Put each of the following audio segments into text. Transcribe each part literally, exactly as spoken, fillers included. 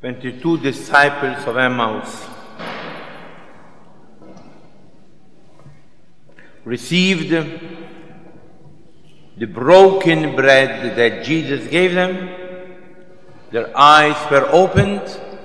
twenty-two disciples of Emmaus received the broken bread that Jesus gave them. Their eyes were opened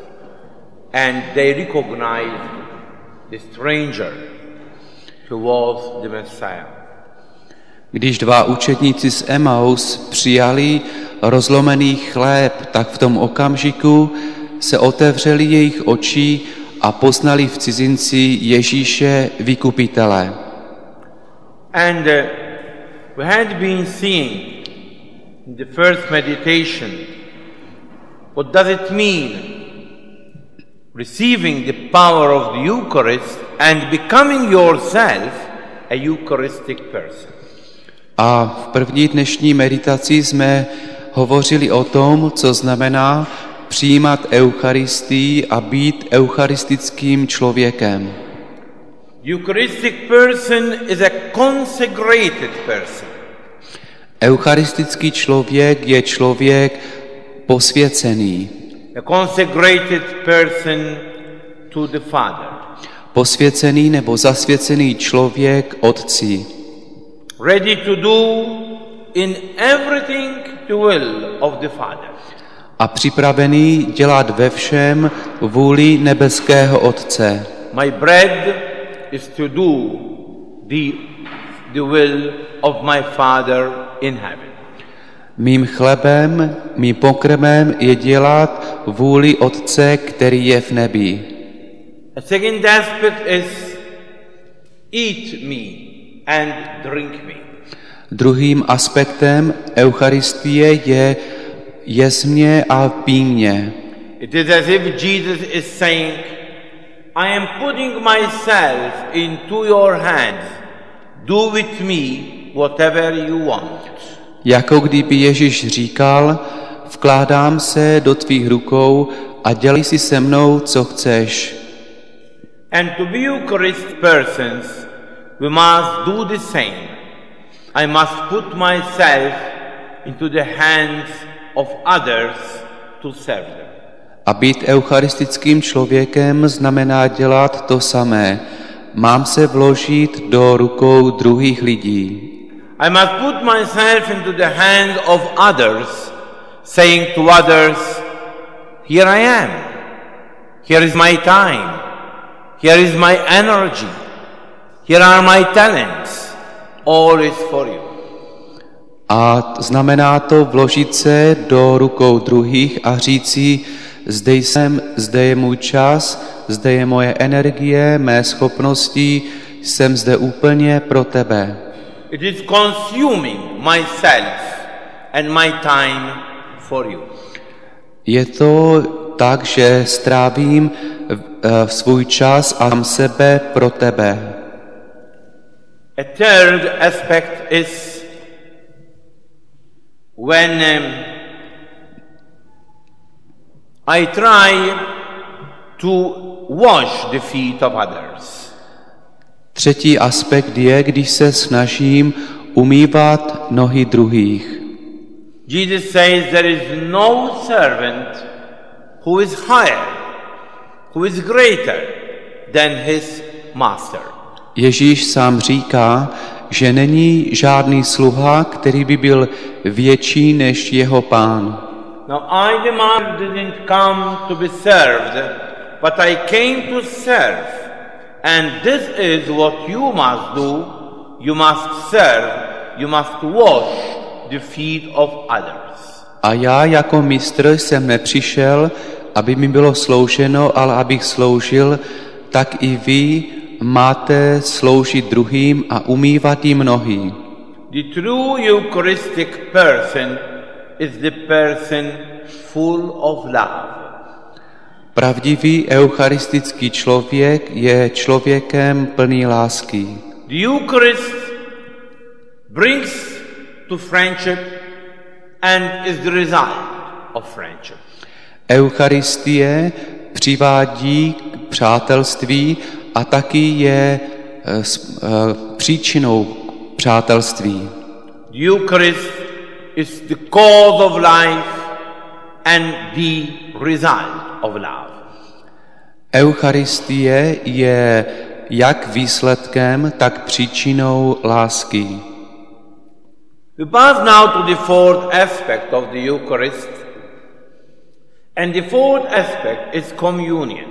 and they recognized the stranger who was the Messiah. Když dva učedníci z Emaus přijali rozlomený chléb, tak v tom okamžiku se otevřely jejich oči a poznali v cizinci Ježíše vykupitele. And uh, we had been seeing in the first meditation, what does it mean receiving the power of the Eucharist and becoming yourself a Eucharistic person? A v první dnešní meditaci jsme hovořili o tom, co znamená přijímat Eucharistii a být eucharistickým člověkem. Eucharistic person is a consecrated person. Eucharistický člověk je člověk posvěcený. A consecrated person to the Father. Posvěcený nebo zasvěcený člověk Otci. Ready to do in everything the will of the Father. A připravený dělat ve všem vůli nebeského Otce. My bread is to do the, the will of my Father in heaven. Mým chlebem, mým pokrmem je dělat vůli Otce, který je v nebi. A second aspect is eat me and drink me. Druhým aspektem Eucharistie je jes mě a pí mě. It is as if Jesus is saying, I am putting myself into your hands. Do with me whatever you want. Jako kdyby Ježíš říkal, vkládám se do tvých rukou a dělej si se mnou, co chceš. And to be Eucharist persons, we must do the same. I must put myself into the hands of others to serve them. A být eucharistickým člověkem znamená dělat to samé. Mám se vložit do rukou druhých lidí. I must put myself into the hands of others, saying to others, here I am. Here is my time. Here is my energy. Here are my talents. All is for you. A znamená to vložit se do rukou druhých a říci, zde jsem, zde je můj čas, zde je moje energie, mé schopnosti, jsem zde úplně pro tebe. It is consuming myself and my time for you. Je to tak, že strávím svůj čas a sám sebe pro tebe. A third aspect is when um, I try to wash the feet of others. Třetí aspekt je, když se snažím umývat nohy druhých. Jesus says there is no servant who is higher, who is greater than his master. Ježíš sám říká, že není žádný sluha, který by byl větší než jeho pán. Now I, the master, didn't come to be served, but I came to serve. And this is what you must do. You must serve, you must wash the feet of others. A já jako mistr jsem nepřišel, aby mi bylo slouženo, ale abych sloužil, tak i vy máte sloužit druhým a umývat jim nohy. The true Eucharistic person is the person full of love. Pravdivý eucharistický člověk je člověkem plný lásky. The Eucharist brings to friendship and is the result of friendship. Eucharistie přivádí k přátelství a taky je uh, uh, příčinou přátelství. The Eucharist is the cause of life and the result of love. Eucharistie je jak výsledkem, tak příčinou lásky. We pass now to the fourth aspect of the Eucharist, and the fourth aspect is communion.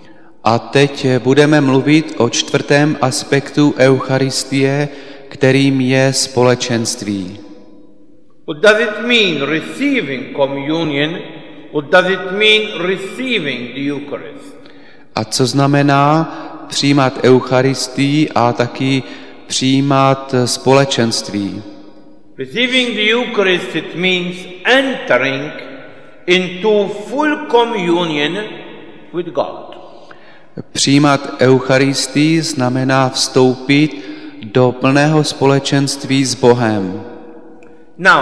A teď budeme mluvit o čtvrtém aspektu Eucharistie, kterým je společenství. What does it mean receiving communion? What does it mean receiving the Eucharist? A co znamená přijímat Eucharistii a taky přijímat společenství? Receiving the Eucharist, it means entering into full communion with God. Přijímat Eucharistii znamená vstoupit do plného společenství s Bohem. Now,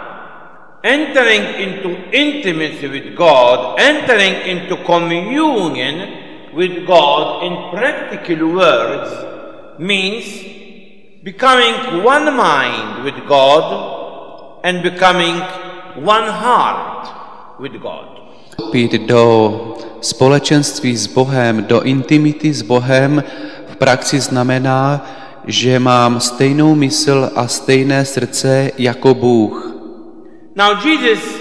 entering into intimacy with God, entering into communion with God in practical words means becoming one mind with God and becoming one heart with God. Vstoupit do společenství s Bohem, do intimity s Bohem v praxi znamená, že mám stejnou mysl a stejné srdce jako Bůh. Now Jesus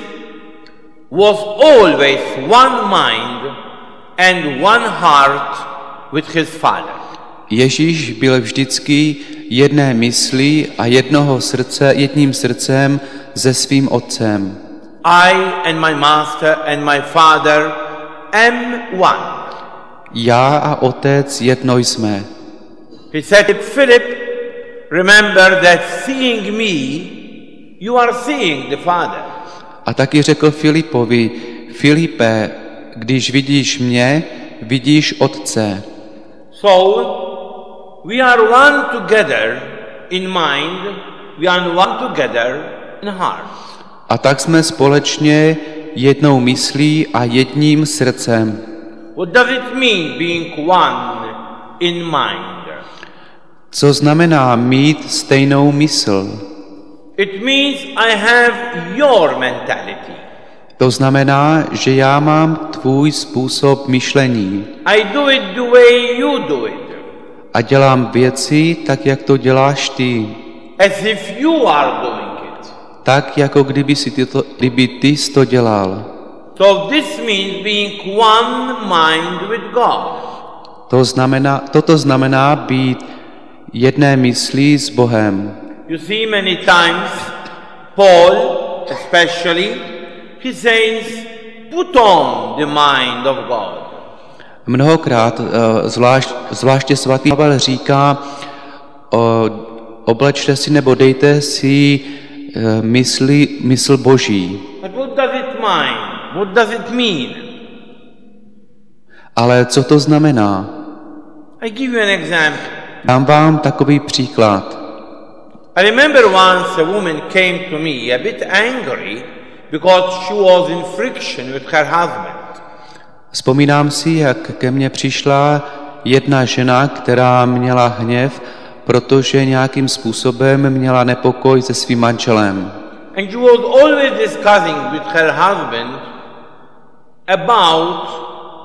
was always one mind and one heart with his Father. Ježíš byl vždycky jedné myslí a jednoho srdce, jedním srdcem se svým Otcem. I and my Master and my Father am one. Já a Otec jedno jsme. He said to Philip, remember that seeing me, you are seeing the Father. A taky řekl Filipovi, Filipe, když vidíš mě, vidíš Otce. So, we are one together in mind, we are one together in heart. A tak jsme společně jednou myslí a jedním srdcem. What does it mean being one in mind? Co znamená mít stejnou mysl? It means I have your mentality. To znamená, že já mám tvůj způsob myšlení. I do it the way you do it. A dělám věci tak, jak to děláš ty. As if you are doing it. Tak, jako kdyby, si ty to, kdyby ty jsi to dělal. So this means being one mind with God. To znamená, toto znamená být jedné myslí s Bohem. You see many times, Paul especially, he says, put on the mind of God. Mnohokrát, zvlášť, zvláště svatý Pavel říká, oblečte si nebo dejte si mysli, mysl Boží. But what does it mean? What does it mean? Ale co to znamená? I give you an example. Dám vám takový příklad. I remember once a woman came to me a bit angry because she was in friction with her husband. Vzpomínám si, jak ke mně přišla jedna žena, která měla hněv, protože nějakým způsobem měla nepokoj se svým manželem. And she was always discussing with her husband about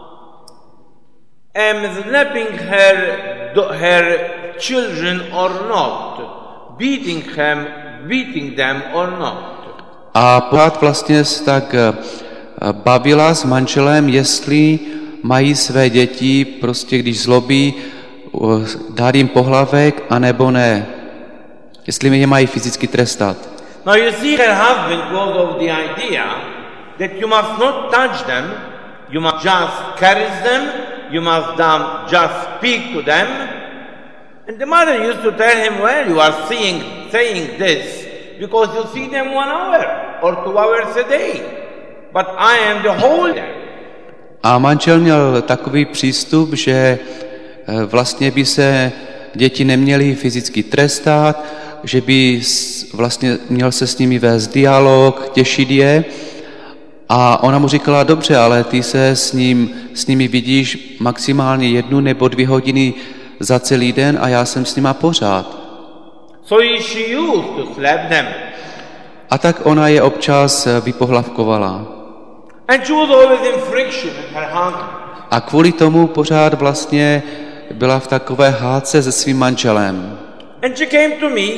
um, slapping her, her children or not, beating them, beating them or not. A pořád vlastně se tak bavila s manželem, jestli mají své děti, prostě když zlobí, dát jim pohlavek, anebo ne. Jestli je mají fyzicky trestat. Now you see, her husband was of the idea that you must not touch them, you must just caress them, you must um, just speak to them. And the mother used to tell him, well, you are seeing, saying this because you see them one hour or two hours a day. But I am the whole day. A manžel měl takový přístup, že vlastně by se děti neměly fyzicky trestat, že by vlastně měl se s nimi vést dialog, těšit je. A ona mu říkala, dobře, ale ty se s, ním, s nimi vidíš maximálně jednu nebo dvě hodiny za celý den a já jsem s nima pořád. So she used to slap them. A tak ona je občas vypohlavkovala. And she was always in friction with her husband. A kvůli tomu pořád vlastně byla v takové hádce se svým manželem. And she came to me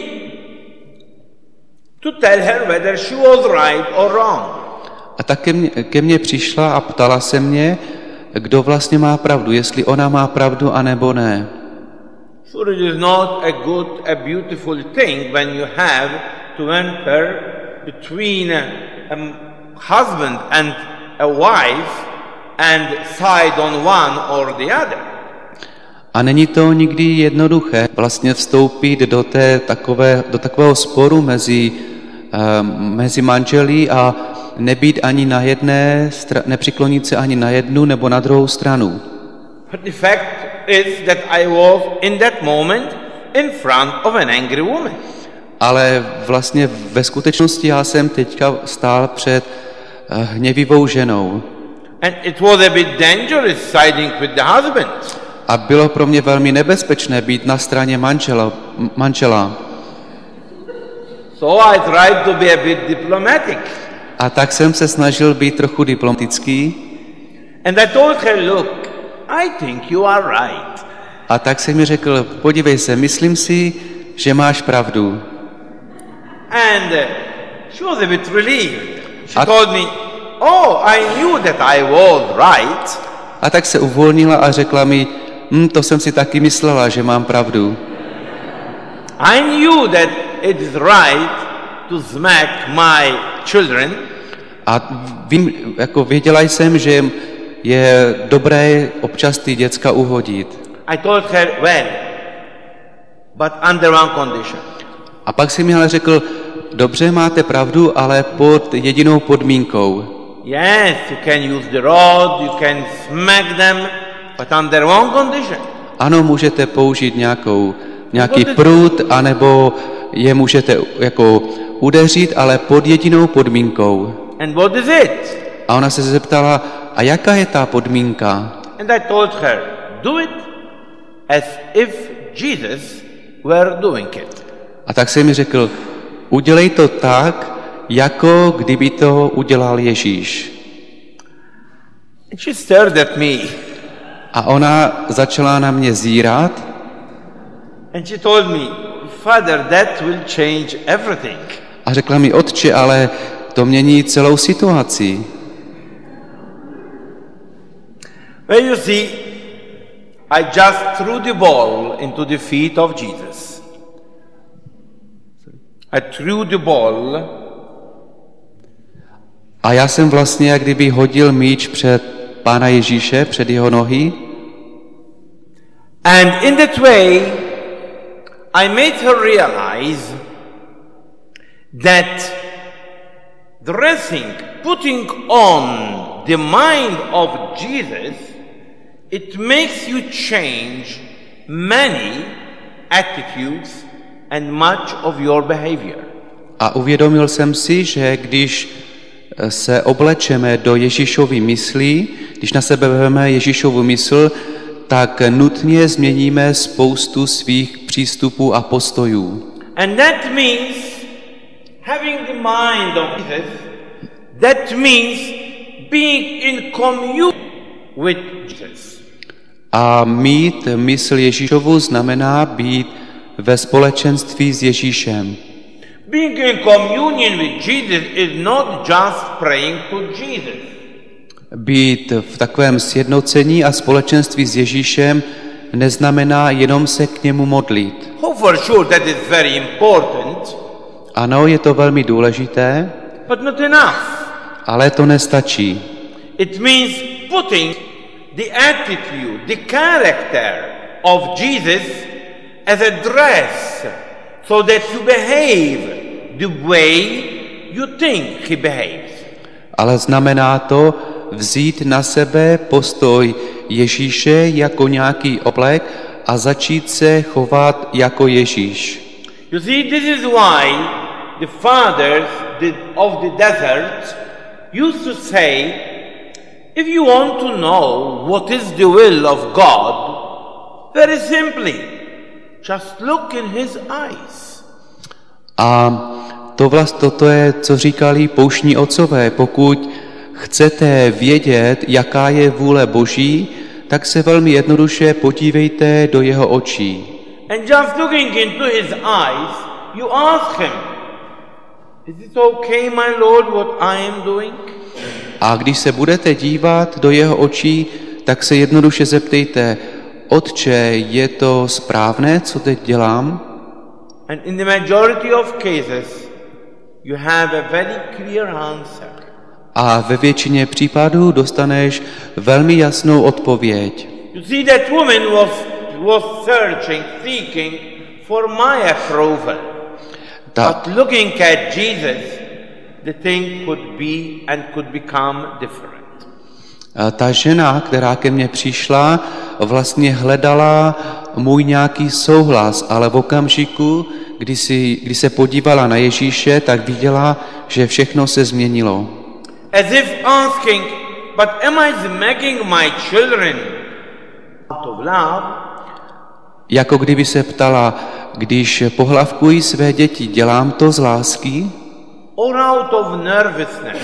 to tell her whether she was right or wrong. A tak ke mně, ke mně přišla a ptala se mě, kdo vlastně má pravdu, jestli ona má pravdu, anebo ne. So it is not a good, a beautiful thing when you have to enter between a, a husband and a wife and side on one or the other. A není to nikdy jednoduché vlastně vstoupit do, té takové, do takového sporu mezi, um, mezi manželi a nebýt ani na jedné, nepřiklonit se ani na jednu nebo na druhou stranu. But the fact is that I was in that moment in front of an angry woman. Ale vlastně ve skutečnosti já jsem teďka stál před uh, hněvivou ženou. And it was a bit dangerous siding with the husband. A bylo pro mě velmi nebezpečné být na straně manžela. manžela. So I tried to be a bit diplomatic. A tak jsem se snažil být trochu diplomatický. And I told her, look, I think you are right. A tak jsem mi řekl, podívej se, myslím si, že máš pravdu. And uh, she was a bit relieved. She A... told me, oh, I knew that I was right. A tak se uvolnila a řekla mi, hm, to jsem si taky myslela, že mám pravdu. I knew that it is right to smack my children. A vím, jako věděla jsem, že je dobré občas ty děcka uhodit. I told her, well, but under one condition. A pak jsem mi ale řekl, dobře, máte pravdu, ale pod jedinou podmínkou. Yes, you can use the rod, you can smack them, but under one condition. Ano, můžete použít nějakou, nějaký prut, anebo je můžete jako udeřit, ale pod jedinou podmínkou. And what is it? A ona se zeptala, a jaká je ta podmínka? And I told her, do it as if Jesus were doing it. A tak jsem mi řekl, udělej to tak, jako kdyby to udělal Ježíš. And she stared at me. A ona začala na mě zírat. And she told me, Father, that will change everything. A řekla mi, otče, ale to mění celou situaci. Well, you see, I just threw the ball into the feet of Jesus. I threw the ball. A já jsem vlastně jak kdyby hodil míč před Pána Ježíše, před jeho nohy. And in that way, I made her realize that dressing, putting on the mind of Jesus, it makes you change many attitudes and much of your behavior. A uvědomil jsem si, že když se oblečeme do Ježíšovy myslí, když na sebe vezmeme Ježíšovu mysl, tak nutně změníme spoustu svých přístupů a postojů. And that means having the mind of Jesus, that means being in commune with Jesus. A mít mysl Ježíšovu znamená být ve společenství s Ježíšem. Being in communion with Jesus is not just praying to Jesus. Být v takovém sjednocení a společenství s Ježíšem neznamená jenom se k němu modlit. Oh, for sure that is very important. Ano, je to velmi důležité, but not enough. Ale to nestačí. It means putting the attitude, the character of Jesus as a dress so that you behave the way you think he behaves. Ale znamená to vzít na sebe postoj Ježíše jako nějaký oblek a začít se chovat jako Ježíš. You see, this is why the fathers of the desert used to say, if you want to know what is the will of God, very simply, just look in his eyes. A to vlastně toto je, co říkali pouštní otcové. Pokud chcete vědět, jaká je vůle Boží, tak se velmi jednoduše podívejte do jeho očí. And just looking into his eyes, you ask him, is it okay, my Lord, what I am doing? A když se budete dívat do jeho očí, tak se jednoduše zeptejte, Otče, je to správné, co teď dělám? And in the majority of cases, you have a very clear answer. A ve většině případů dostaneš velmi jasnou odpověď. You see, that woman was, was searching, seeking for my approval. Ta, But looking at Jesus, the thing could be and could become different. ta žena, která ke mně přišla, vlastně hledala můj nějaký souhlas, ale v okamžiku, kdy, si, kdy se podívala na Ježíše, tak viděla, že všechno se změnilo. As if asking, but am I smacking my children out of love? Jako kdyby se ptala, když pohlavkuji své děti, dělám to z lásky? Or out of nervousness?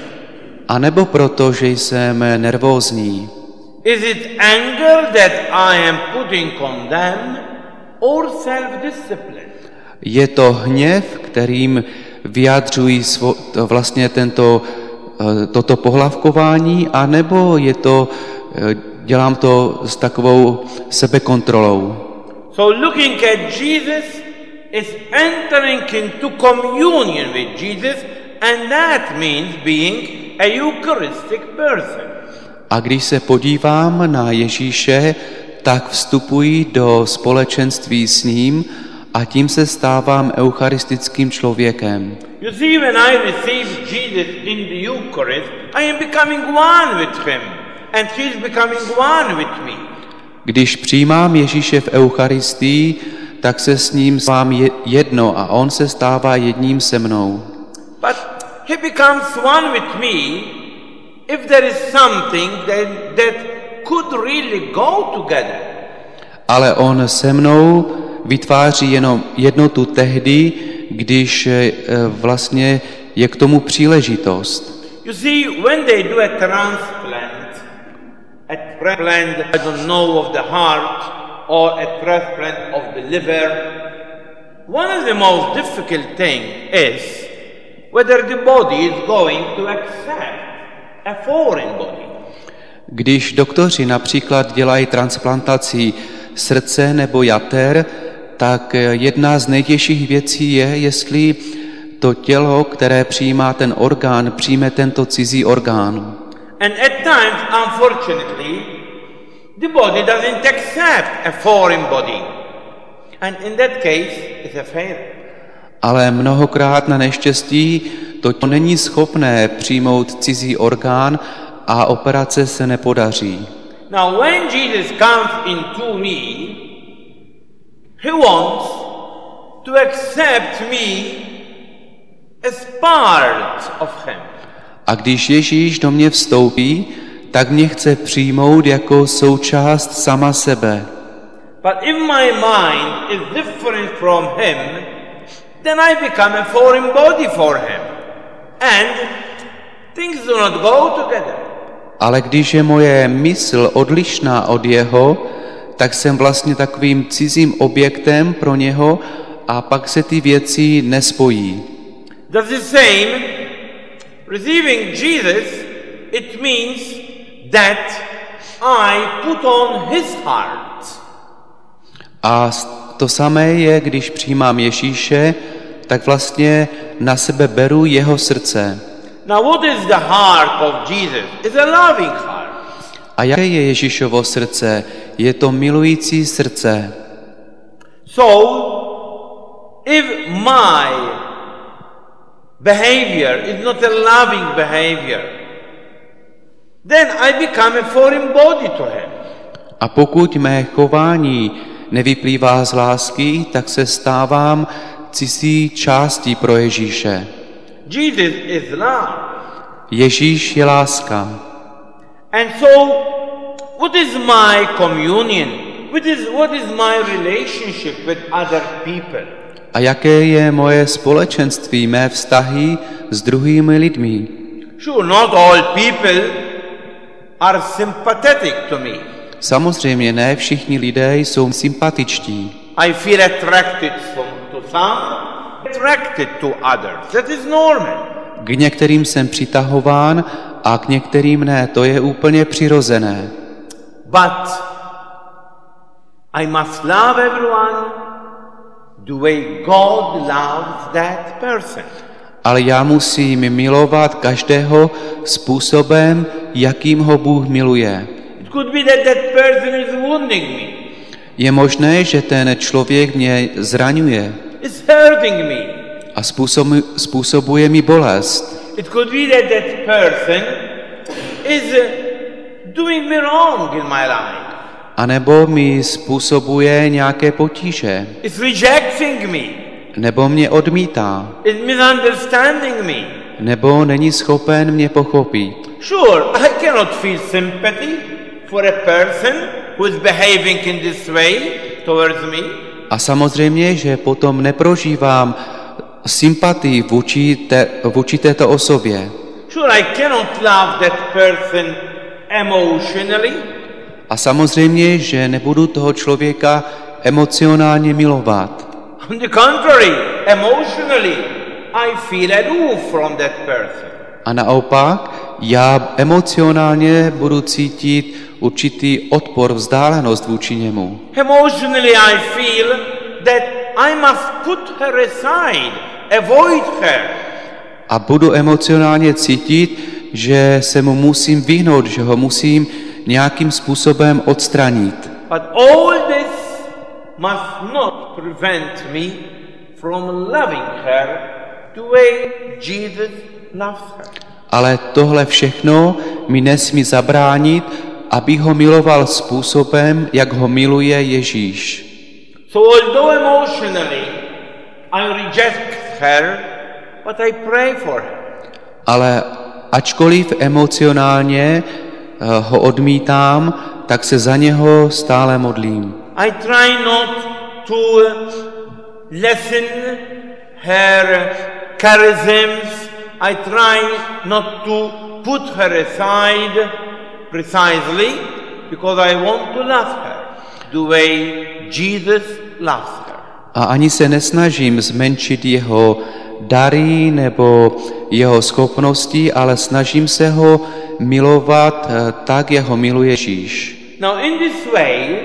A nebo proto, že jsem nervózní? Is it anger that I am putting on them, or self-discipline? Je to hněv, kterým vyjadřují svo, to vlastně tento, toto pohlavkování, anebo je to, dělám to s takovou sebekontrolou? So looking at Jesus is entering into communion with Jesus, and that means being a Eucharistic person. A když se podívám na Ježíše, tak vstupuji do společenství s ním a tím se stávám eucharistickým člověkem. You see, when I receive Jesus in the Eucharist, I am becoming one with him, and he is becoming one with me. Když přijímám Ježíše v Eucharistii, tak se s ním stávám jedno a on se stává jedním se mnou. But he becomes one with me if there is something that, that could really go together. Ale on se mnou vytváří jenom jednotu tehdy, když vlastně je k tomu příležitost. You see, when they do a transplant, a transplant, I don't know, of the heart or a transplant of the liver, one of the most difficult things is whether the body is going to accept a foreign body. Když doktoři například dělají transplantaci srdce nebo jater, tak jedna z nejtěžších věcí je, jestli to tělo, které přijímá ten orgán, přijme tento cizí orgán. And at times, unfortunately, the body doesn't accept a foreign body. And in that case, it's a failure. Ale mnohokrát na neštěstí to tělo není schopné přijmout cizí orgán a operace se nepodaří. Now, when Jesus comes into me, he wants to accept me as part of him. A když Ježíš do mě vstoupí, tak mě chce přijmout jako součást sama sebe. But if my mind is different from him, then I become a foreign body for him. And things do not go together. Ale když je moje mysl odlišná od jeho, tak jsem vlastně takovým cizím objektem pro něho a pak se ty věci nespojí. That's the same. Receiving Jesus, it means that I put on his heart. A to samé je, když přijímám Ježíše, tak vlastně na sebe beru jeho srdce. Now what is the heart of Jesus? It's a loving heart. A jaké je Ježíšovo srdce? Je to milující srdce. So, if my behavior is not a loving behavior, then I become a foreign body to him. A pokud mé chování nevyplývá z lásky, tak se stávám cizí částí pro Ježíše. Jesus is love. Ježíš je láska. And so, what is my communion? What is, what is my relationship with other people? A jaké je moje společenství, mé vztahy s druhými lidmi? Sure, not all people are sympathetic to me. Samozřejmě ne všichni lidé jsou sympatičtí. I feel attracted to some, attracted to others. That is normal. K některým jsem přitahován a k některým ne. To je úplně přirozené. But I must love everyone the way God loves that person. Ale já musím milovat každého způsobem, jakým ho Bůh miluje. It could be that that person is wounding me. Je možné, že ten člověk mě zraňuje It's hurting me. a způsobu, způsobuje mi bolest. It could be that that person is uh, doing me wrong in my life. A nebo mi způsobuje nějaké potíže. It's rejecting me. Nebo mě odmítá. It's misunderstanding me. Nebo není schopen mě pochopit. Sure, I cannot feel sympathy for a person who is behaving in this way towards me. A samozřejmě, že potom neprožívám sympatii vůči, té, vůči této osobě. Sure, I cannot love that person emotionally. A samozřejmě, že nebudu toho člověka emocionálně milovat. On the contrary, emotionally, I feel aloof from that person. A naopak, já emocionálně budu cítit určitý odpor, vzdálenost vůči němu. Emotionally, I feel that I must put her aside, avoid her. A budu emocionálně cítit, že se mu musím vyhnout, že ho musím nějakým způsobem odstranit. But all this must not prevent me from loving her the way Jesus loves her. Ale tohle všechno mi nesmí zabránit, abych ho miloval způsobem, jak ho miluje Ježíš. So although emotionally I reject her, but I pray for her. Ale ačkoliv emocionálně ho odmítám, tak se za něho stále modlím. I try not to lessen her charisms. I try not to put her aside precisely because I want to love her the way Jesus loves her. A ani se nesnažím zmenšit jeho dary nebo jeho schopnosti, ale snažím se ho milovat tak, jak ho miluje Ježíš. Now in this way,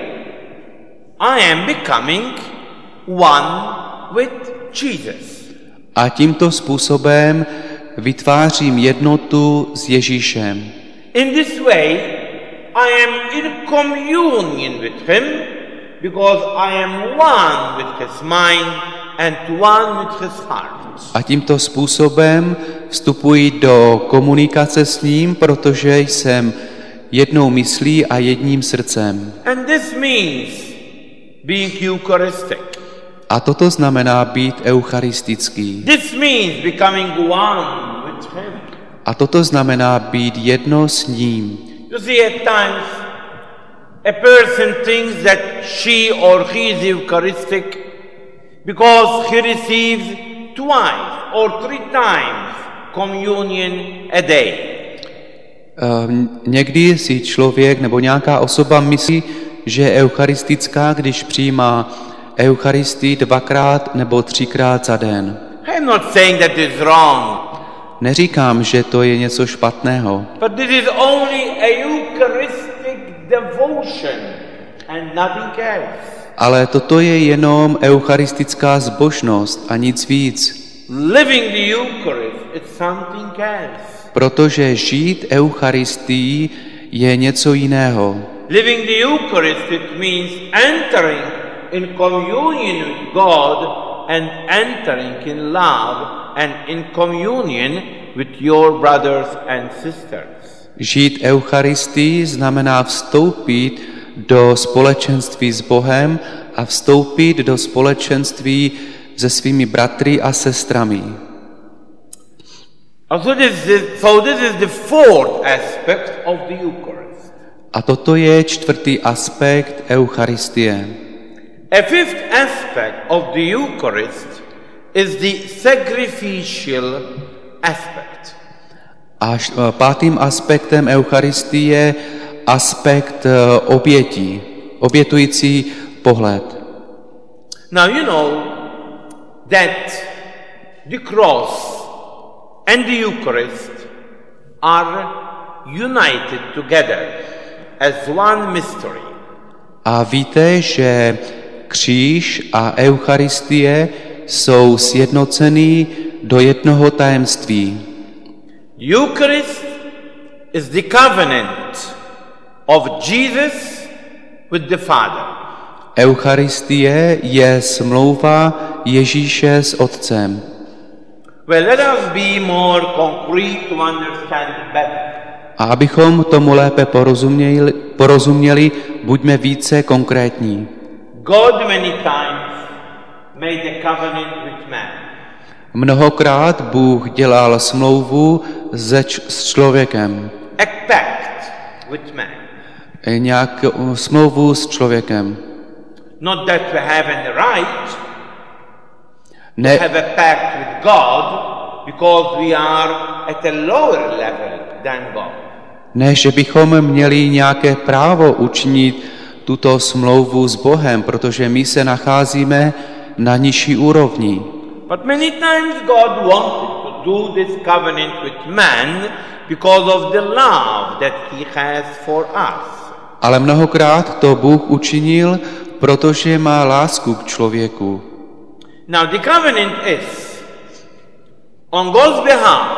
I am becoming one with Jesus. A tímto způsobem vytvářím jednotu s Ježíšem. In this way, I am in communion with him because I am one with his mind and one with his heart. A tímto způsobem vstupuji do komunikace s ním, protože jsem jednou myslí a jedním srdcem. And this means being Eucharistic. A toto znamená být eucharistický. This means becoming one with him. A toto znamená být jedno s ním. You see, at times a person thinks that she or he is Eucharistic because he receives twice or three times communion a day. Někdy si člověk nebo nějaká osoba myslí, že je eucharistická, když přijímá Eucharistii dvakrát nebo třikrát za den. I'm not saying that is wrong. Neříkám, že to je něco špatného. But this is only a Eucharistic devotion and nothing else. Ale toto je jenom eucharistická zbožnost a nic víc. Living the Eucharist is something else. Protože žít Eucharistii je něco jiného. Living the Eucharist, it means entering in communion with God and entering in love and in communion with your brothers and sisters. Žít Eucharistii znamená vstoupit do společenství s Bohem a vstoupit do společenství se svými bratry a sestrami. So this is, so this is the fourth aspect of the Eucharist. A toto je čtvrtý aspekt Eucharistie. A fifth aspect of the Eucharist is the sacrificial aspect. A pátým aspektem Eucharistie je aspekt obětí, obětující pohled. Now you know that the cross and the Eucharist are united together as one mystery. A víte, že kříž a Eucharistie jsou sjednocený do jednoho tajemství. Eucharist is the covenant of Jesus with the Father. Eucharistie je smlouva Ježíše s Otcem. Well, let us be more concrete to understand it better. A abychom tomu lépe porozuměli, porozuměli, buďme více konkrétní. God many times made a covenant with man. Mnohokrát Bůh dělal smlouvu se č- s člověkem. A pact with man. Nějak smlouvu s člověkem. Not that we have any right Ne, to have a pact with God because we are at a lower level than God. ne, že bychom měli nějaké právo učinit tuto smlouvu s Bohem, protože my se nacházíme na nižší úrovni. But many times God wanted to do this covenant with man because of the love that he has for us. Ale mnohokrát to Bůh učinil, protože má lásku k člověku. Now the covenant is, on God's behalf,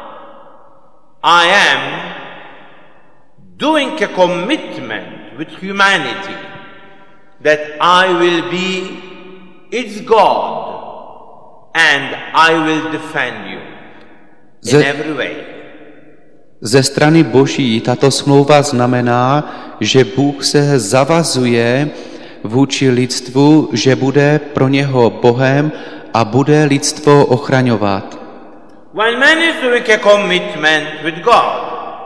I am doing a commitment with humanity that I will be its God and I will defend you in Ze- every way. Ze strany Boží tato smlouva znamená, že Bůh se zavazuje vůči lidstvu, že bude pro něho Bohem a bude lidstvo ochraňovat. When man is doing a commitment with God,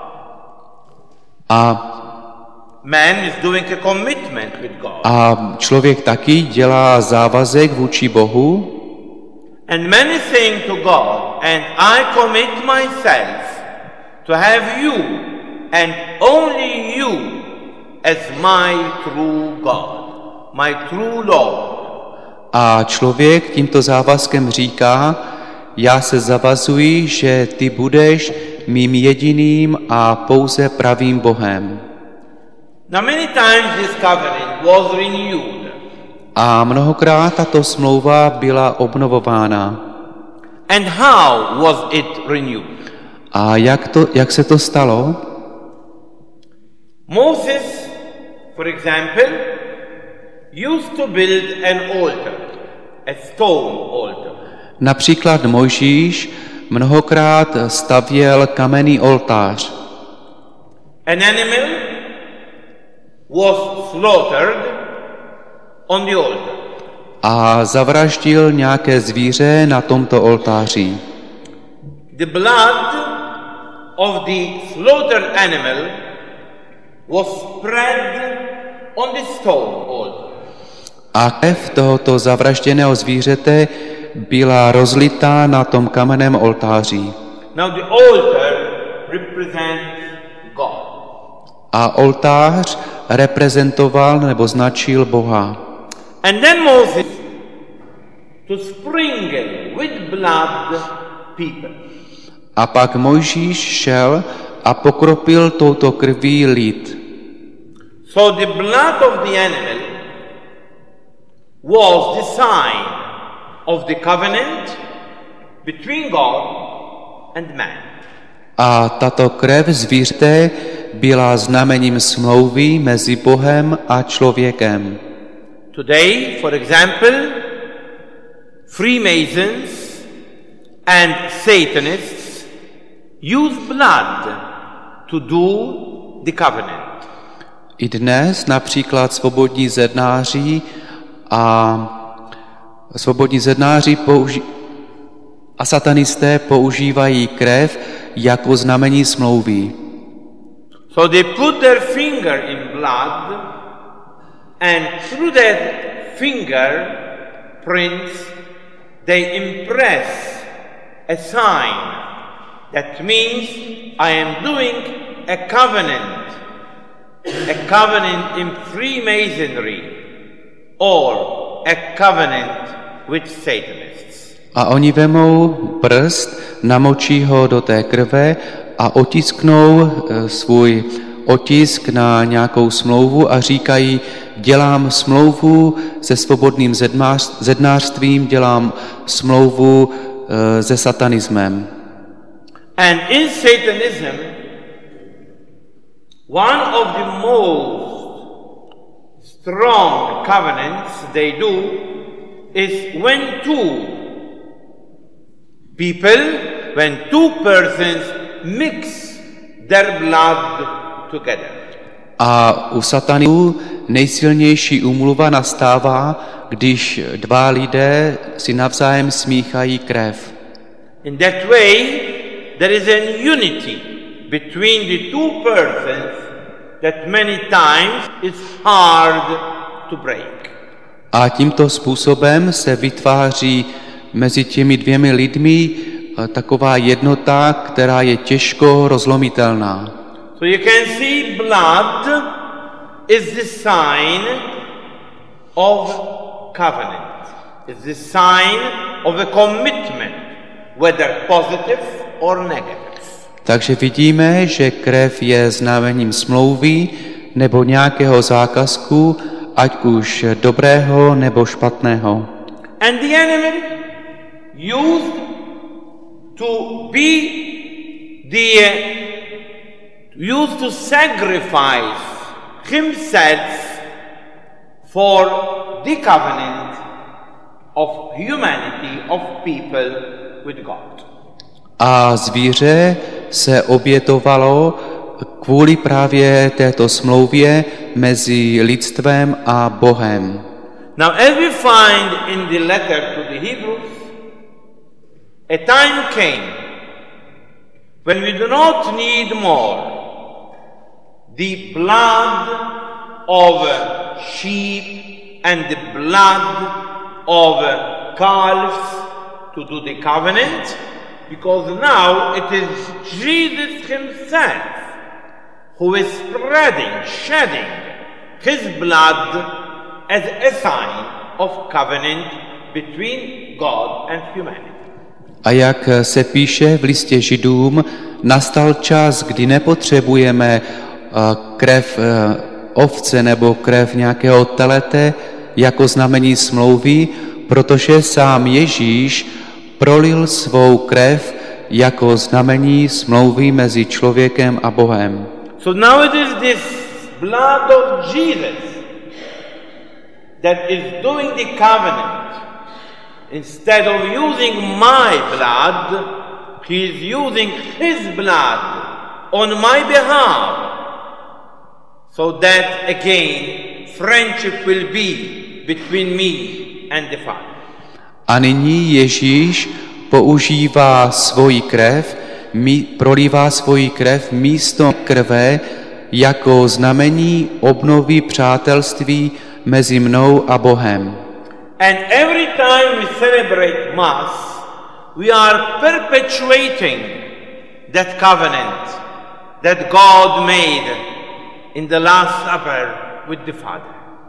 A, man is doing a commitment with God. a člověk taky dělá závazek vůči Bohu And man is saying to God, and I commit myself to have you and only you as my true God, my true Lord. a člověk tímto závazkem říká, já se zavazuji, že ty budeš mým jediným a pouze pravým Bohem. Now many times this covenant was renewed. A mnohokrát tato smlouva byla obnovována. And how was it renewed? A jak, to, jak se to stalo? Moses, for example, used to build an altar, a stone altar. Například Mojžíš mnohokrát stavěl kamenný oltář. An animal was slaughtered on the altar. A zavraždil nějaké zvíře na tomto oltáři. The blood of the slaughtered animal was spread on the stone altar. A krev tohoto zavražděného zvířete byla rozlitá na tom kamenném oltáři. Now the altar represents God. A oltář reprezentoval nebo značil Boha. And then Moses to sprinkle with blood people. A pak Mojžíš šel a pokropil touto krví lid. So the blood of the animal was the sign of the covenant between God and man. A tato krev zvířete byla znamením smlouvy mezi Bohem a člověkem. Today, for example, Freemasons and Satanists use blood to do the covenant. I dnes například svobodní zednáři a svobodní zednáři použi- a satanisté používají krev jako znamení smlouvy. So they put their finger in blood, and through that finger prints they impress a sign That means I am doing a covenant, a covenant in Freemasonry or a covenant with Satanists. A oni vemou prst, namočí ho do té krve a otisknou svůj otisk na nějakou smlouvu a říkají, dělám smlouvu se svobodným zednářstvím, dělám smlouvu se satanismem. And in Satanism, one of the most strong covenants they do is when two people, when two persons mix their blood together. A u satanistů nejsilnější úmluva nastává, když dva lidé si navzájem smíchají krev. In that way, there is an unity between the two persons that many times is hard to break. A tímto způsobem se vytváří mezi těmi dvěmi lidmi taková jednota, která je těžko rozlomitelná. So you can see blood is the sign of covenant. It's the sign of a commitment, whether positive or negative. Takže vidíme, že krev je znamením smlouvy nebo nějakého zákazku, ať už dobrého nebo špatného. And the enemy used to be the used to sacrifice himself for the covenant of humanity, of people with God. A zvíře se obětovalo kvůli právě této smlouvě mezi lidstvem a Bohem. Now, as we find in the letter to the Hebrews, a time came when we do not need more the blood of sheep and the blood of calves to do the covenant, because now it is Jesus himself who is spreading, shedding his blood as a sign of covenant between God and humanity. A jak se píše v listě Židům, nastal čas, kdy nepotřebujeme krev ovce nebo krev nějakého telete jako znamení smlouvy, protože sám Ježíš prolil svou krev jako znamení smlouvy mezi člověkem a Bohem. So now it is this blood of Jesus that is doing the covenant. Instead of using my blood, he is using his blood on my behalf, so that again friendship will be between me and the Father. A nyní Ježíš používá svoji krev, mí, prolívá svoji krev místo krve jako znamení obnovy přátelství mezi mnou a Bohem. And every time we celebrate Mass, we are perpetuating that covenant that God made in the Last Supper with the Father.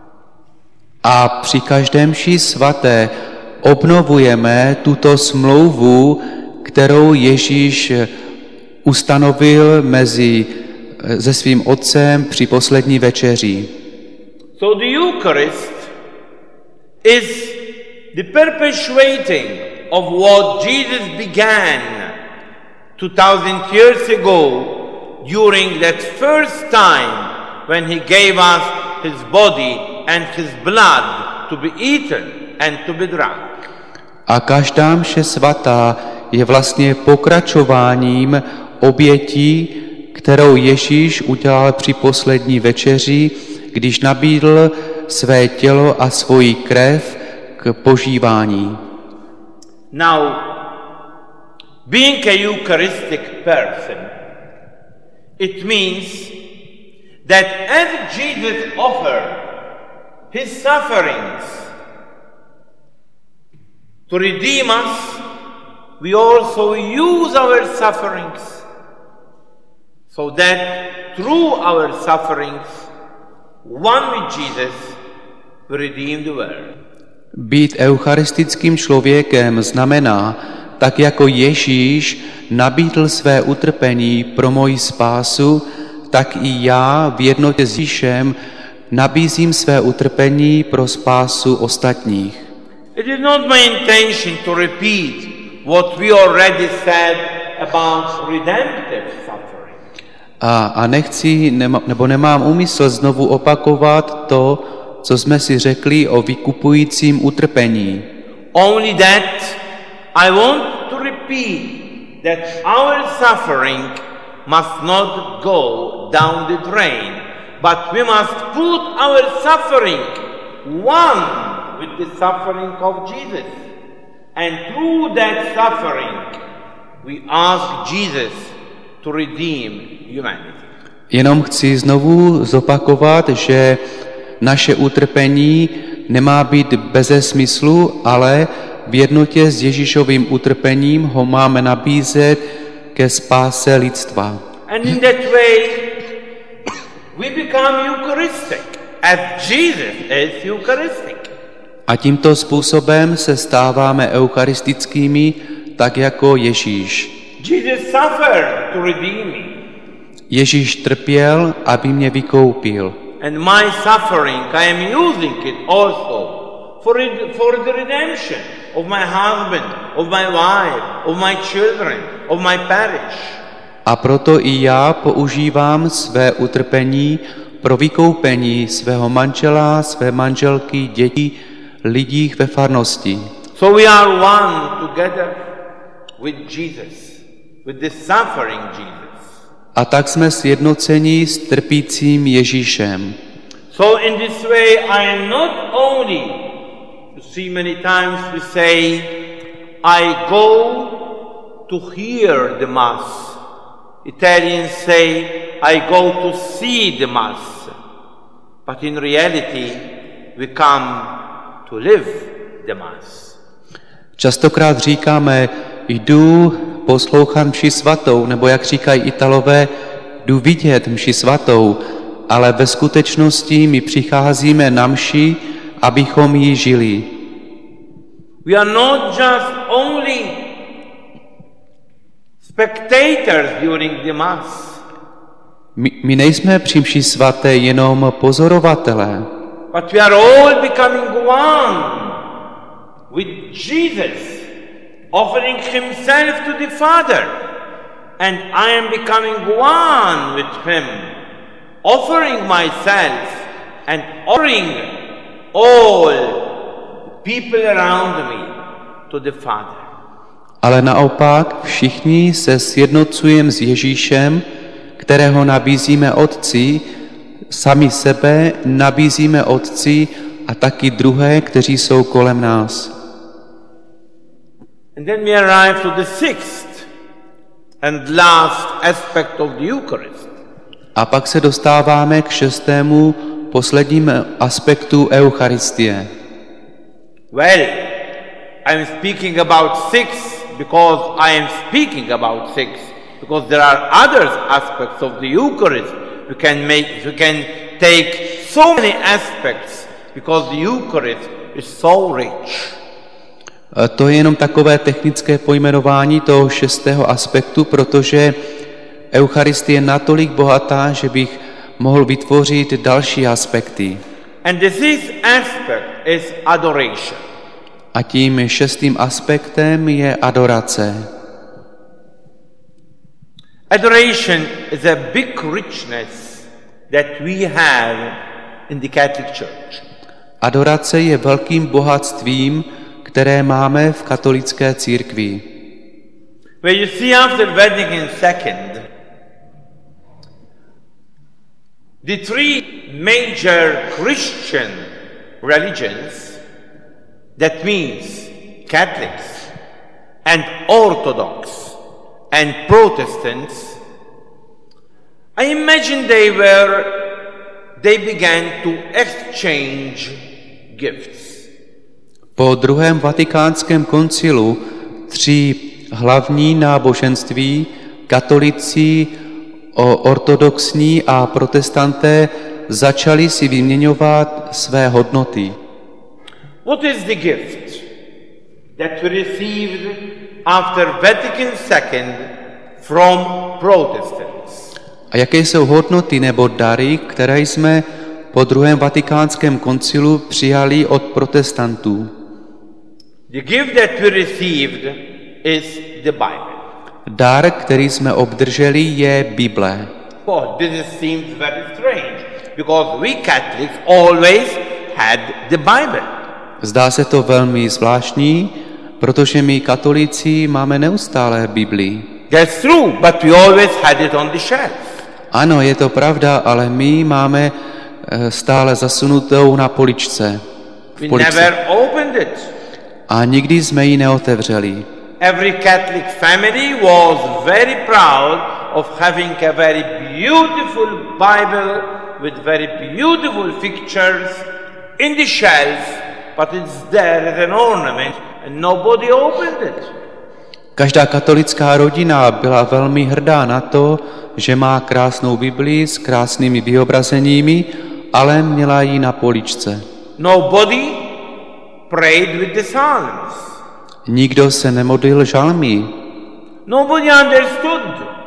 A při každém mši svaté obnovujeme tuto smlouvu, kterou Ježíš ustanovil mezi se svým otcem při poslední večeři. So the Eucharist is the perpetuating of what Jesus began two thousand years ago during that first time when he gave us his body and his blood to be eaten and to be drunk. A každá mše svatá je vlastně pokračováním obětí, kterou Ježíš udělal při poslední večeři, když nabídl své tělo a svoji krev k požívání. Now, being a Eucharistic person, it means that as Jesus offered his sufferings to redeem us we also use our sufferings so that through our sufferings, one with Jesus will redeem the world. Být eucharistickým člověkem znamená, tak jako Ježíš nabídl své utrpení pro moji spásu, tak i já v jednotě s Ježíšem nabízím své utrpení pro spásu ostatních. It is not my intention to repeat what we already said about redemptive suffering. A, a nechci, nema, nebo nemám úmysl znovu opakovat to, co jsme si řekli o vykupujícím utrpení. Only that I want to repeat that our suffering must not go down the drain, but we must put our suffering one with the suffering of Jesus. And through that suffering, we ask Jesus to redeem humanity. Jenom chci znovu zopakovat, že naše utrpení nemá být beze smyslu, ale v jednotě s Ježíšovým utrpením ho máme nabízet ke spáse lidstva. And in that way, we become Eucharistic, as Jesus is Eucharistic. A tímto způsobem se stáváme eucharistickými, tak jako Ježíš. Jesus suffered to redeem me. Ježíš trpěl, aby mě vykoupil. And my suffering, I am using it also for, it, for the redemption of my husband, of my wife, of my children, of my parish. A proto i já používám své utrpení pro vykoupení svého manžela, své manželky, dětí, lidí ve farnosti. So we are one together with Jesus, with the suffering Jesus. A tak jsme sjednoceni s trpícím Ježíšem. So in this way I am not only, you see many times we say, I go to hear the Mass. Italians say, I go to see the Mass. But in reality, we come to live the Mass. Častokrát říkáme, jdu poslouchat mši svatou, nebo jak říkají Italové, jdu vidět mši svatou, ale ve skutečnosti my přicházíme na mši, abychom ji žili. We are not just only spectators during the Mass. My, my nejsme při mši svaté jenom pozorovatelé, But we are all becoming one with Jesus, offering himself to the Father. And I am becoming one with him, offering myself and offering all people around me to the Father. ale naopak všichni se sjednocujeme s Ježíšem, kterého nabízíme Otci, sami sebe nabízíme Otci a taky druhé, kteří jsou kolem nás. And then we arrive to the sixth and last aspect of the Eucharist. A pak se dostáváme k šestému, posledním aspektu Eucharistie. Well, I'm speaking about six because I am speaking about six, because there are other aspects of the Eucharist. We can make, we can take so many aspects because the Eucharist is so rich. To je jenom takové technické pojmenování toho šestého aspektu, protože Eucharistie je natolik bohatá, že bych mohl vytvořit další aspekty. And the sixth aspect is adoration. A tím šestým aspektem je adorace. Adoration is a big richness that we have in the Catholic Church. Adorace je velkým bohatstvím, které máme v katolické církvi. Where you see after Vatican Second, the three major Christian religions, that means Catholics and Orthodox and Protestants, I imagine they were, they began to exchange gifts. Po druhém vatikánském koncilu tři hlavní náboženství, katolici, ortodoxní a protestanté začali si vyměňovat své hodnoty. What is the gift that we received after Vatican Second from Protestants? A jaké jsou hodnoty nebo dary, které jsme po druhém vatikánském koncilu přijali od protestantů? The gift that we received is the Bible. Dar, který jsme obdrželi, je Bible. Oh, this seems very strange, because we Catholics always had the Bible. Zdá se to velmi zvláštní, protože my katolíci máme neustále Bibli. That's true, but we always had it on the shelf. Ano, je to pravda, ale my máme stále zasunutou na poličce. We never opened it. A nikdy jsme ji neotevřeli. Every Catholic family was very proud of having a very beautiful Bible with very beautiful pictures in the shelf, but it's there as an ornament and nobody opened it. Každá katolická rodina byla velmi hrdá na to, že má krásnou Bibli s krásnými vyobrazeními, ale měla ji na poličce. Nobody prayed with the psalms. Nikdo se nemodlil žalmy. Nobody understood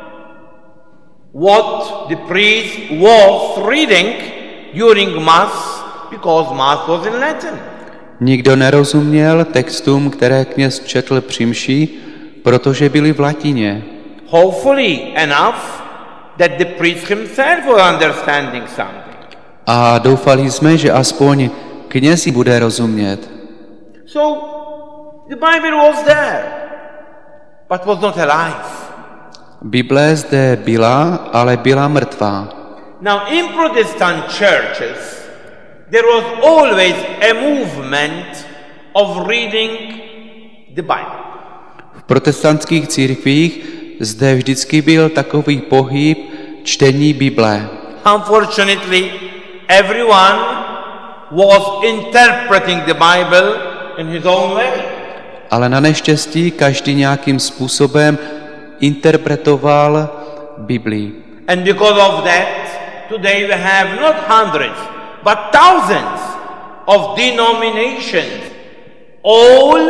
what the priest was reading during Mass, because Mass was in Latin. Nikdo nerozuměl textům, které kněz četl při mši, protože byly v latině. Hopefully enough that the priest himself was understanding something. A doufali jsme, že aspoň kněz ji bude rozumět. So the Bible was there, but was not alive. Bible zde byla, ale byla mrtvá. Now in Protestant churches there was always a movement of reading the Bible. V protestantských církvích zde vždycky byl takový pohyb čtení Bible. Unfortunately, everyone was interpreting the Bible in his own way. Ale na neštěstí každý nějakým způsobem interpretoval Biblii. And because of that, today we have not hundreds, but thousands of denominations, all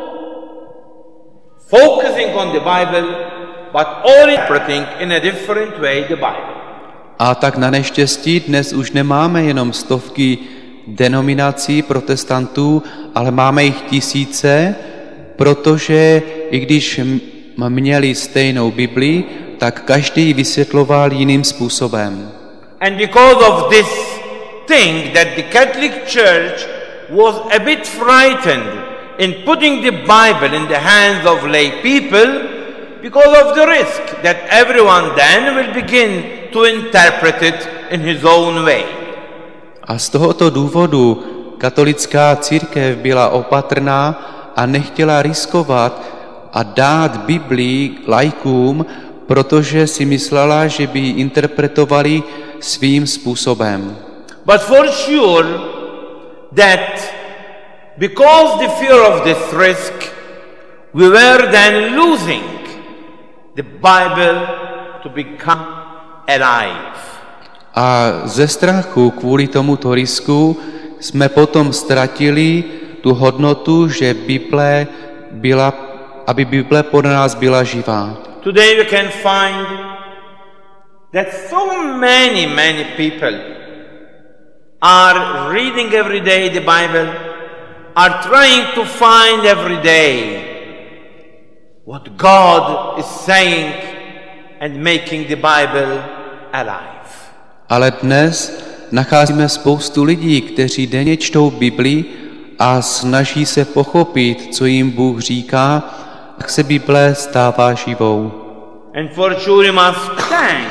focusing on the Bible, but all interpreting in a different way the Bible. A tak na neštěstí dnes už nemáme jenom stovky denominací protestantů, ale máme jich tisíce, protože i když měli stejnou Bibli, tak každý vysvětloval jiným způsobem. And because of this thing that the Catholic Church was a bit frightened in putting the Bible in the hands of lay people, because of the risk that everyone then will begin to interpret it in his own way. A z tohoto důvodu katolická církev byla opatrná a nechtěla riskovat a dát Biblii laikům, protože si myslela, že by ji interpretovali svým způsobem. But for sure that because the fear of this risk, we were then losing the Bible to become alive. A ze strachu kvůli tomuto risku jsme potom ztratili tu hodnotu, že Bible byla, aby Bible pod nás byla živá. Today we can find that so many, many people are reading every day the Bible, are trying to find every day what God is saying and making the Bible alive. Ale dnes nacházíme spoustu lidí, kteří denně čtou Bibli a snaží se pochopit, co jim Bůh říká, tak se Bible stává živou. And for sure we must thank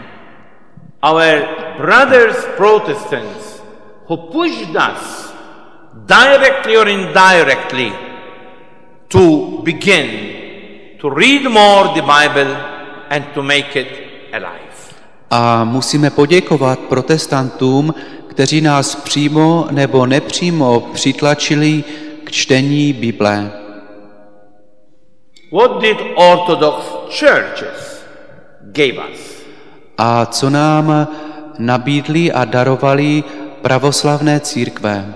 our brothers Protestants who pushed us directly or indirectly to begin to read more the Bible and to make it alive. A musíme poděkovat protestantům, kteří nás přímo nebo nepřímo přitlačili k čtení Bible. What did Orthodox churches give us? A co nám nabídli a darovali pravoslavné církve?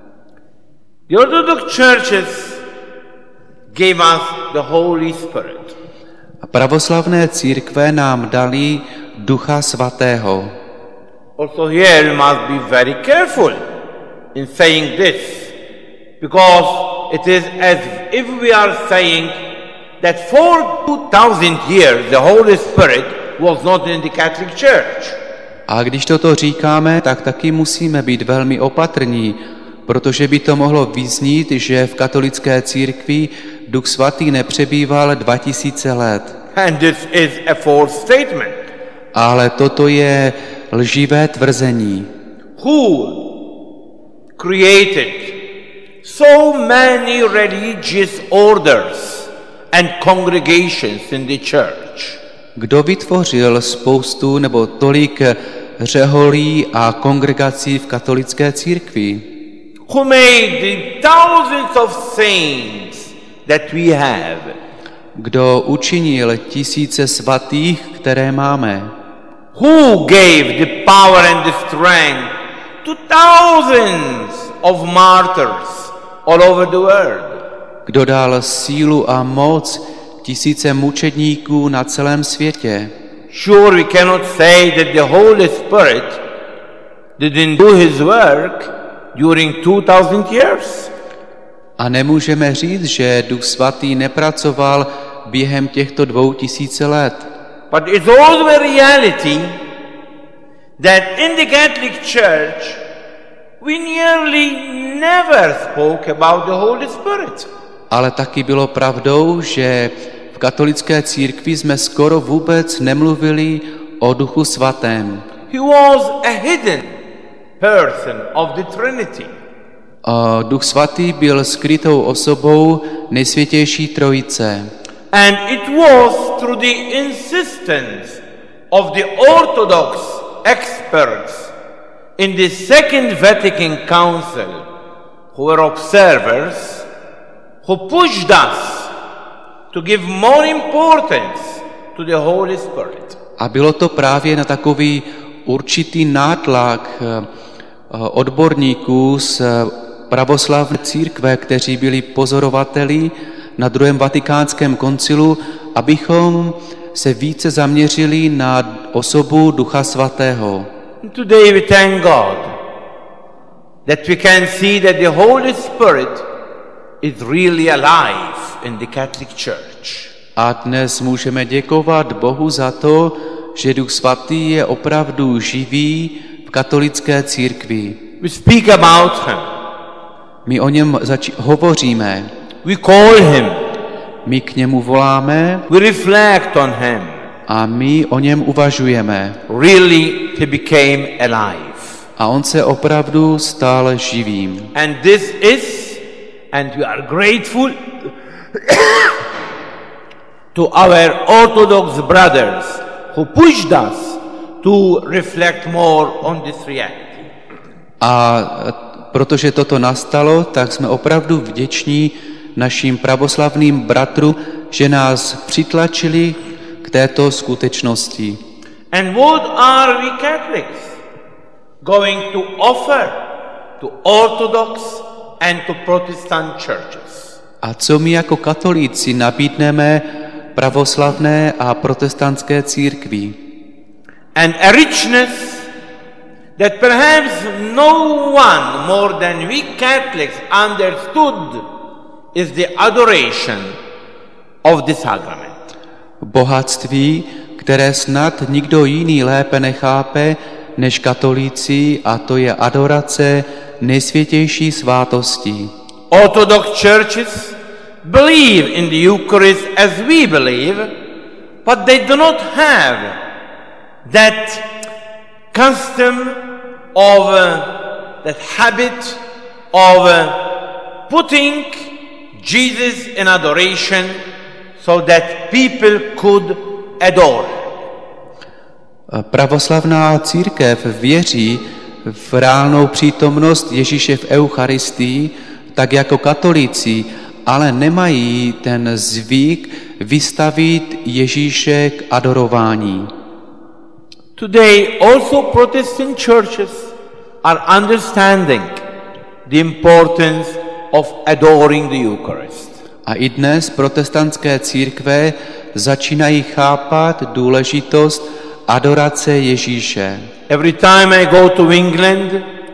The Orthodox churches gave us the Holy Spirit. A pravoslavné církve nám dali Ducha Svatého. Also here we must be very careful in saying this, because it is as if we are saying that for two thousand years the Holy Spirit was not in the Catholic Church. A když toto říkáme, tak taky musíme být velmi opatrní, protože by to mohlo vyznít, že v katolické církvi Duch Svatý nepřebýval dva tisíce let. And this is a false statement. Ale toto je lživé tvrzení. Who created so many religious orders and congregations in the church? Kdo vytvořil spoustu nebo tolik řeholí a kongregací v katolické církvi? Who made the thousands of saints that we have? Kdo učinil tisíce svatých, které máme? Who gave the power and the strength to thousands of martyrs all over the world? Kdo dal sílu a moc tisíce mučedníků na celém světě? Sure, we cannot say that the Holy Spirit didn't do his work during two thousand years. A nemůžeme říct, že Duch Svatý nepracoval během těchto dvou tisíce let. But it's also a reality that in the Catholic Church we nearly never spoke about the Holy Spirit. Ale taky bylo pravdou, že v katolické církvi jsme skoro vůbec nemluvili o Duchu Svatém. He was a hidden person of the Trinity. A Duch Svatý byl skrytou osobou Nejsvětější Trojice. And it was through the insistence of the Orthodox experts in the Second Vatican Council, who were observers, who pushed us to give more importance to the Holy Spirit. A bylo to právě na takový určitý nátlak odborníků z pravoslavné církve, kteří byli pozorovateli na druhém vatikánském koncilu, abychom se více zaměřili na osobu Ducha Svatého. Today we thank God that we can see that the Holy Spirit is really alive in the Catholic Church. A dnes můžeme děkovat Bohu za to, že Duch Svatý je opravdu živý v katolické církvi. We speak about him. My o něm zač- hovoříme. We call him. My k němu voláme. We reflect on him. A my o něm uvažujeme. Really, he became alive. A on se opravdu stal živým. And this is, and we are grateful to our Orthodox brothers who pushed us to reflect more on this reality. A protože toto nastalo, tak jsme opravdu vděční našim pravoslavným bratrům, že nás přitlačili k této skutečnosti. And what are we Catholics going to offer to Orthodox and to Protestant churches? A co my jako katolíci nabídneme pravoslavné a protestantské církvi? And a richness that perhaps no one more than we Catholics understood is the adoration of the sacrament. Bohatství, které snad nikdo jiný lépe nechápe než katolíci, a to je adorace nejsvětější svátosti. Orthodox churches believe in the Eucharist as we believe, but they do not have that custom of uh, that habit of uh, putting Jesus in adoration so that people could adore. Pravoslavná církev věří v reálnou přítomnost Ježíše v Eucharistii, tak jako katolíci, ale nemají ten zvyk vystavit Ježíše k adorování. Today also Protestant churches are understanding the importance of adoring the Eucharist. A i dnes protestantské církve začínají chápat důležitost adorace Ježíše. Every time I go to England,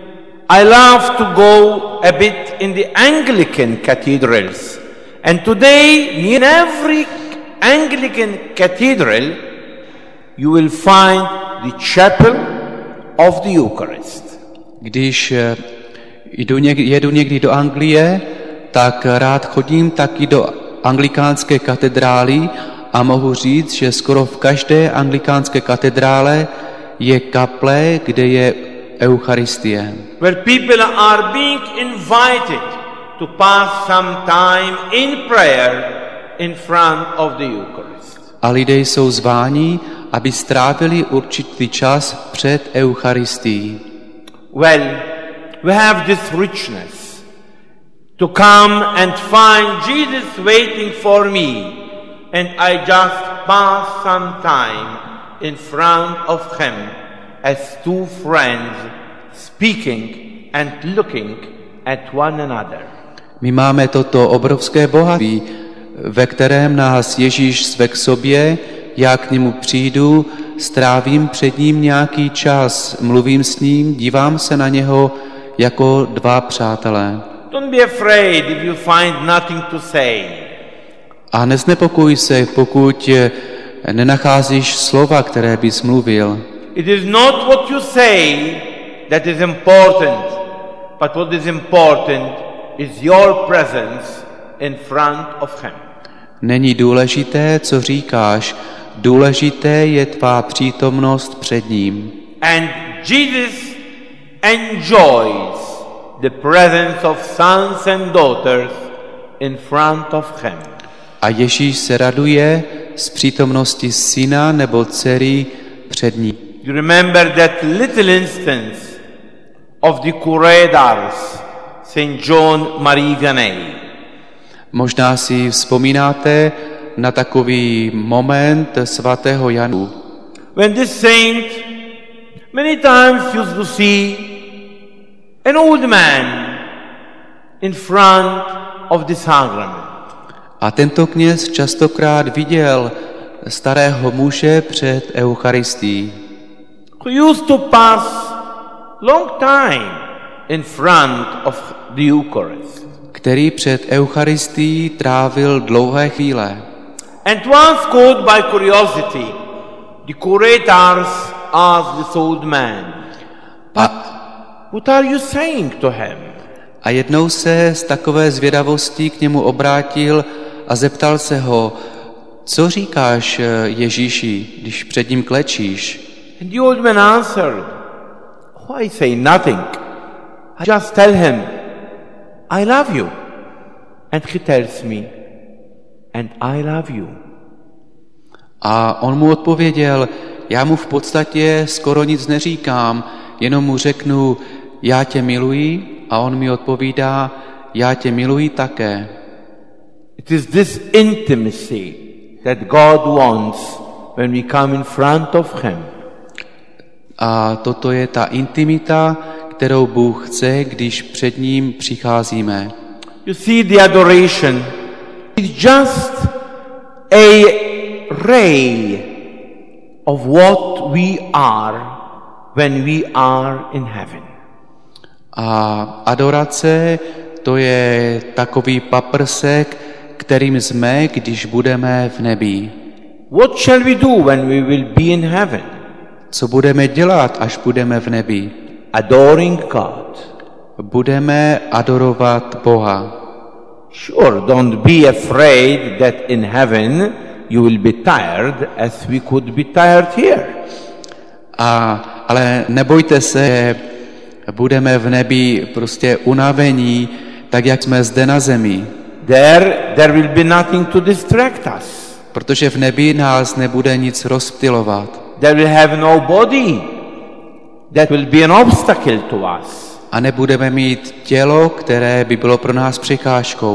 I love to go a bit in the Anglican cathedrals. And today, in every Anglican cathedral, you will find the chapel of the Eucharist. Když jdu někdy, jedu někdy do Anglie, tak rád chodím taky do anglikánské katedrály a mohu říct, že skoro v každé anglikánské katedrále je kaple, kde je Eucharistie. Where people are being invited to pass some time in prayer in front of the Eucharist. A lidé jsou zváni, aby strávili určitý čas před Eucharistií. Well, we have this richness to come and find Jesus waiting for me, and I just pass some time in front of him as two friends speaking and looking at one another. My máme toto obrovské bohatství, ve kterém nás Ježíš zve k sobě, já k němu přijdu, strávím před ním nějaký čas, mluvím s ním, dívám se na něho jako dva přátelé. Don't be afraid if you find nothing to say. A neznepokoj se, pokud nenacházíš slova, které bys mluvil. It is not what you say that is important, but what is important is your presence in front of him. Není důležité, co říkáš, důležité je tvá přítomnost před ním. And Jesus enjoys the presence of sons and daughters in front of him. A Ježíš se raduje z přítomnosti syna nebo dcery před ním. You remember that little instance of the Curé d'Ars, Saint John Marie Vianney. Možná si vzpomínáte na takový moment svatého Janu. When this saint many times used to see an old man in front of the sacrament. A tento kněz častokrát viděl starého muže před Eucharistií. Who used to pass long time in front of the Eucharist. Který před Eucharistií trávil dlouhé chvíle. And once caught by curiosity, the Curé d'Ars asked this old man, "But what are you saying to him?" A jednou se z takové zvědavosti k němu obrátil a zeptal se ho, co říkáš Ježíši, když před ním klečíš? And the old man answered, "Oh, I say nothing. I just tell him, I love you." And he tells me, "And I love you." A on mu odpověděl, já mu v podstatě skoro nic neříkám, jenom mu řeknu, já tě miluji, a on mi odpovídá, já tě miluji také. It is this intimacy that God wants when we come in front of him. A toto je ta intimita, kterou Bůh chce, když před ním přicházíme. You see, the adoration is just a ray of what we are when we are in heaven. A adorace, to je takový paprsek, kterým jsme, když budeme v nebi. What shall we do when we will be in heaven? Co budeme dělat, až budeme v nebi? Adoring God. Budeme adorovat Boha. Sure, don't be afraid that in heaven you will be tired as we could be tired here. A, ale nebojte se, budeme v nebi prostě unavení, tak jak jsme zde na zemi. There, there will be nothing to distract us. Protože v nebi nás nebude nic rozptylovat. There will have no body that will be an obstacle to us. A nebudeme mít tělo, které by bylo pro nás překážkou.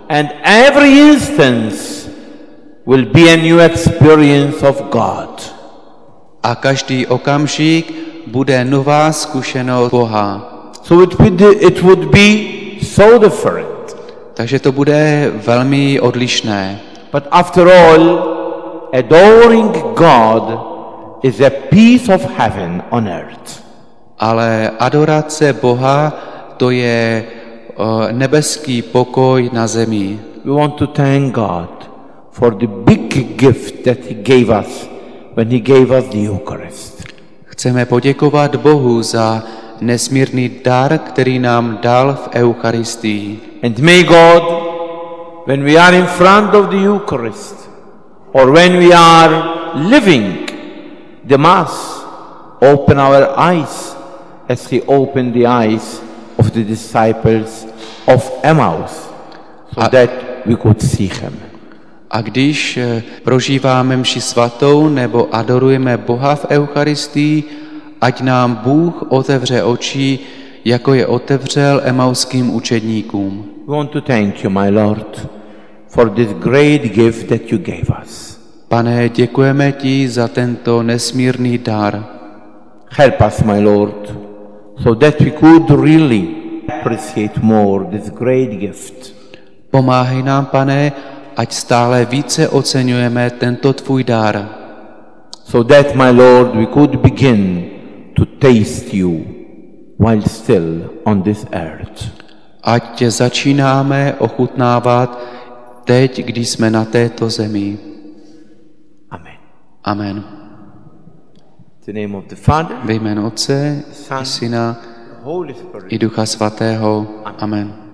And every instance will be a new experience of God. A každý okamžik bude nová zkušenost Boha. So it would, it would be so different. Takže to bude velmi odlišné. But after all, adoring God is a piece of heaven on earth. Ale adorace Boha, to je uh, nebeský pokoj na zemi. We want to thank God for the big gift that He gave us when He gave us the Eucharist. Chceme poděkovat Bohu za nesmírný dar, který nám dal v Eucharistii. And may God, when we are in front of the Eucharist, or when we are living the Mass, open our eyes as He opened the eyes of the disciples of Emmaus, so A- that we could see Him. A když eh, prožíváme mši svatou nebo adorujeme Boha v Eucharistii, ať nám Bůh otevře oči, jako je otevřel emauským učedníkům. We want to thank You, my Lord, for this great gift that You gave us. Pane, děkujeme ti za tento nesmírný dar. Help us, my Lord, so that we could really appreciate more this great gift. Pomáhej nám, Pane, ať stále více oceňujeme tento tvůj dar. So that, my Lord, we could begin to taste You while still on this earth. Ať tě začínáme ochutnávat teď, když jsme na této zemi. Amen. Amen. In the name of the Father, Ve jménu Otce, i Syna, the Holy Spirit. i Ducha Svatého. Amen.